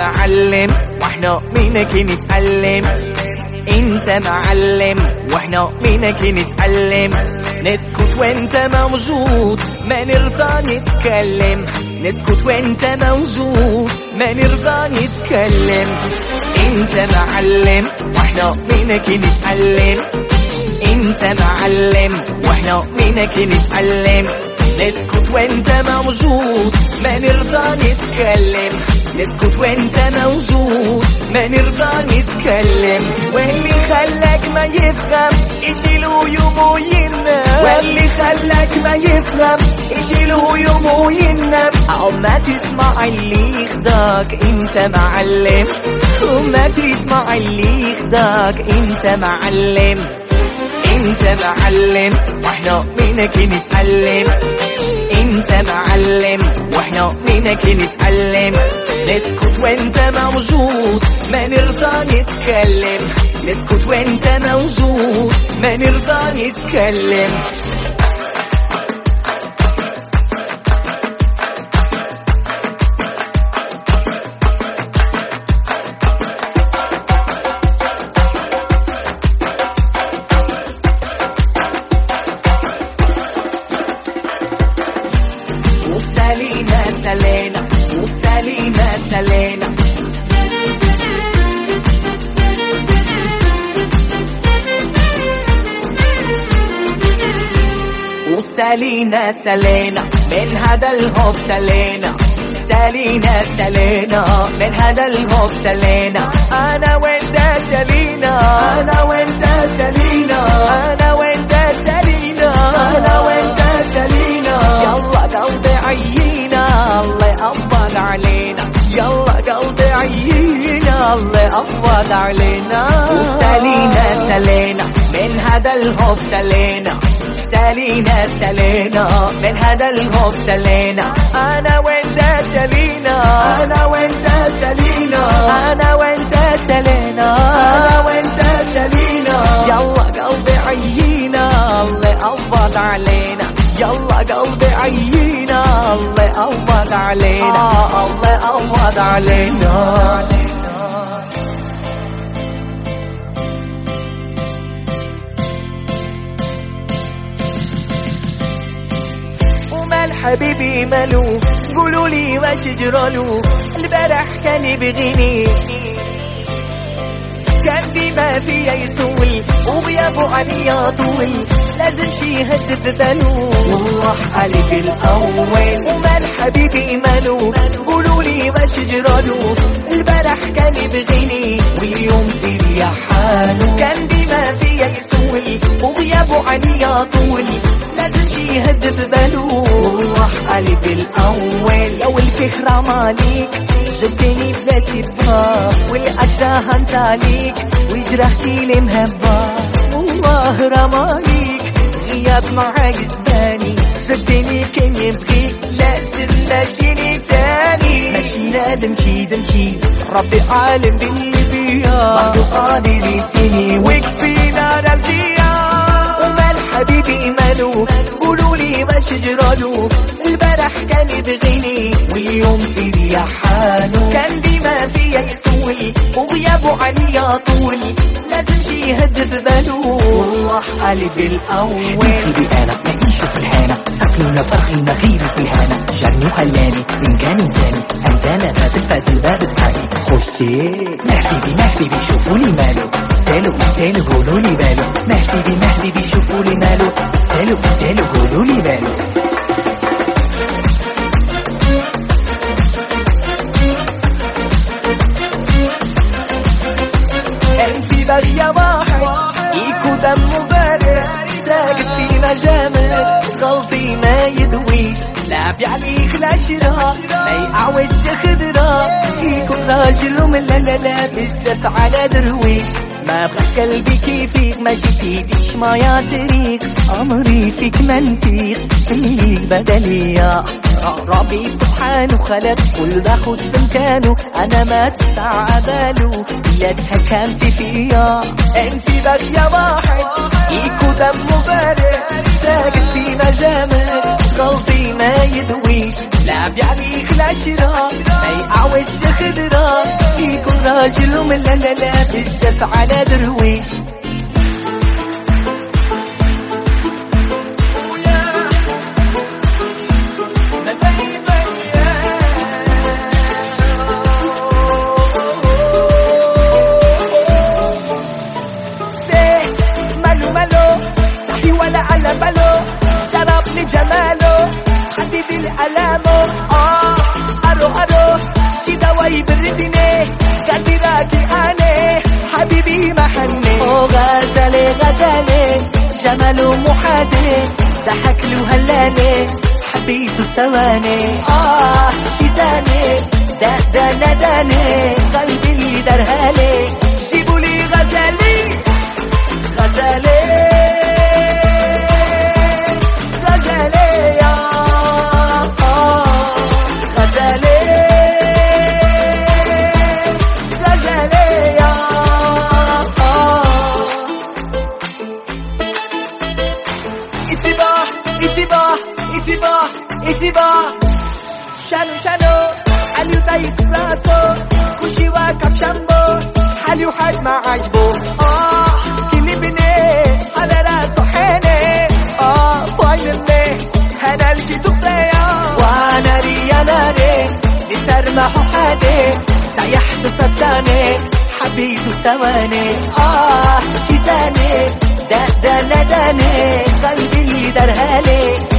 معلم واحنا منك نتعلم، انت معلم واحنا منك نتعلم. نسكت وانت موجود ما نرضى نتكلم، نسكت وانت موجود ما نرضى نتكلم. انت معلم واحنا منك نتعلم، انت معلم واحنا منك نتعلم. نسكت وانت موجود ما نرضى نتكلم، نسكت وانت موجود ما نرضى نتكلم. واللي خلاك ما يفهم يشيله يوم ينام، واللي خلاك ما يفهم يشيله يوم ينام. او ما تسمع اللي يخداك انت معلم، وما تسمع اللي يخداك انت معلم. انت معلم واحنا منك نتعلم، انت معلم واحنا منك نتعلم. نسكت وانت موجود ما نرضى نتكلم، نسكت وانت موجود ما نرضى نتكلم. سالينا سالينا وسالينا سالينا، وسالينا سالينا من هذا الحب سالينا، سالينا سالينا من هذا الحب سالينا. انا وانت سالينا، انا وانت سالينا، انا وانت سالينا، انا وانت سالينا. يلا قلبي عيينا الله يقبض علينا، يلا قلبي عيينا الله يقبض علينا. وسالينا سالينا من هذا الحب سالينا، سالينا سالينا من هذا الحب سالينا. انا وانت سالينا، انا وانت سالينا، انا وانت سالينا، انا وانت سالينا. يلا قلبي عيينا الله يقبض علينا، يلا قلبي عيينا الله يقبض علينا، الله يقبض علينا. حبيبي مالو قولوا لي واش جرالو، البارح كان يبغيني كان ديما فيا يسول وغيابه عليا طول، لازم شي يهدف بالو والله عليك الاول. ومال حبيبي مالو قولوا لي واش جرالو، البارح كان يبغيني واليوم سير يا حالو، كان ديما فيا يسول وغيابه عليا طول، لازم شي يهدف بالو والله عليك الاول. لو الفكره ماليك جبتني بلا سبا، والاشراه انت عليك وجرحتي لي مهبه، والله رماليك غياب معاك زباني. جبتني كان يبغيك لازم ماشيني تاني، ماشي نادم كيد مكيد ربي عالم باللي بيا، بعدو قادر يسيني ويكفينا نمشيها. ومال حبيبي مالو قولوا لي واش جرالو، البارح كان يبغيني واليوم سير يا حالو، كان ديما فيا يسول وغيابه عليا طول، لازم شي يهدف بالو والله علي بالاول. سيدي انا نعيش في الحانه، ساكنين فرخينا غير في الهانه، جاني وخلاني من كان زاني، عندنا فاتت الباب الثاني. خشي محبيبي محبيبي شوفوا لي مالو، تالو تالو قولوا لي بالو، محبيبي محبيبي شوفوا لي مالو، تالو تالو قولوا لي بالو. انتي بغية واحد يكو دمه بارد، ساقط في مجامل قلبي ما يدويش، لعب عليك العشرة ما يعوج خضرة، يكون راجل ومن لا بزاف على درويش. ما بغاش قلبي كيفيك ما جيتيش ما طريق، امري فيك منطيق فيك بدلية. ربي سبحانه خلق كل باخد في مكانه، انا ما تسع باله لا تهكمتي فيا. انتي باقية واحد يكو دمه بارد، ساقط في مجامل قلبي ما يدويش، لا بيعني خلا شراء ما يعوجش خضرا، يكون راجل ومن لا لا لا بالسف على درويش. ولا على باله شرب لجماله حبيبي الألامه أرو شي دواء يبردني قلبي راكي أنا حبيبي محني غزالي جماله محادي ضحك له هلاني حبيته ثواني شي تاني ده نداني قلبي اللي درهالي جيبولي غزالي إتبا شانو عليو تايت راسو كوشي واكب شامبو حاليو حد ما عجبو كلي بني على راسو حيني فاينلي هنا لقيتو فيا وانا ريا ناري لسرمحو حادي سيحتو صداني حبيتو ثواني شي تاني ده نداني قلبي اللي درهالي